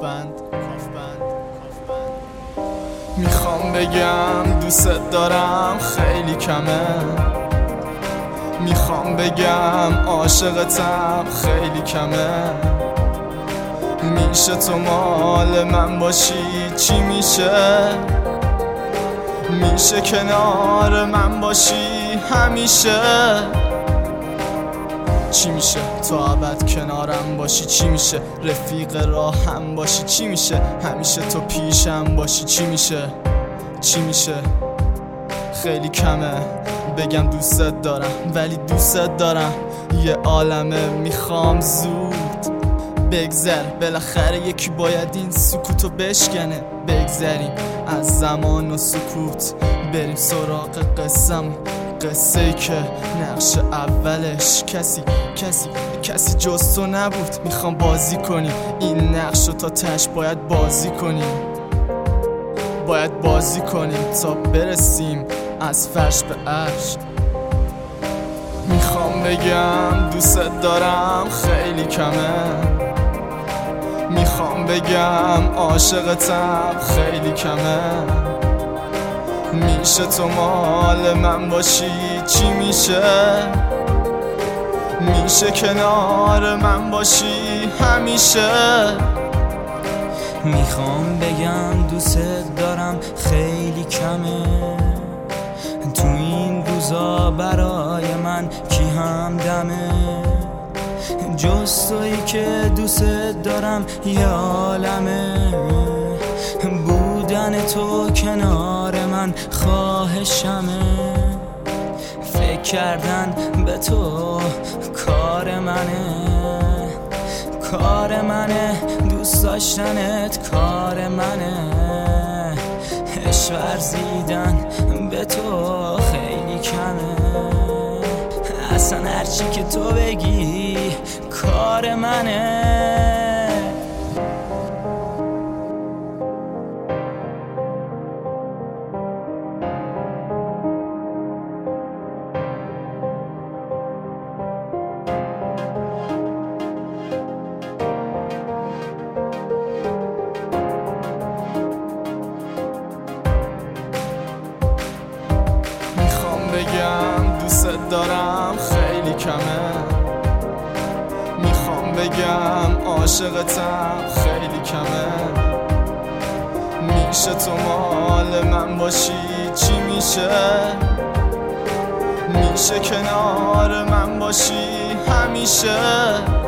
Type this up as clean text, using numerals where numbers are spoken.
کافبند. میخوام بگم دوست دارم خیلی کمه، میخوام بگم عاشقتم خیلی کمه. میشه تو مال من باشی چی میشه؟ میشه کنار من باشی همیشه؟ چی میشه تو ابد کنارم باشی؟ چی میشه رفیق راهم باشی؟ چی میشه همیشه تو پیشم باشی؟ چی میشه؟ چی میشه؟ خیلی کمه بگم دوستت دارم، ولی دوستت دارم یه عالمه. میخوام زود بگذر، بالاخره یکی باید این سکوتو بشکنه. بگذریم از زمان و سکوت، بریم سراغ قصه ای که نقش اولش کسی جز تو نبود. میخوام بازی کنیم این نقشو تا تش، باید بازی کنیم تا برسیم از فرش به عرش. میخوام بگم دوست دارم خیلی کمه، میخوام بگم عاشقتم خیلی کمه. میشه تو مال من باشی چی میشه؟ میشه کنار من باشی همیشه؟ میخوام بگم دوست دارم خیلی کمه، تو این روزا برای من کی همدمه؟ جز تویی که دوست دارم یه عالمه. بودن تو کنار من خواهشمه، فکر کردن به تو کار منه، دوست داشتنت کار منه. عشق ورزیدن به تو خیلی کمه، اصلا هرچی که تو بگی کار منه. بگم دوست دارم خیلی کمه، میخوام بگم عاشقتم خیلی کمه. میشه تو مال من باشی چی میشه؟ میشه کنار من باشی همیشه؟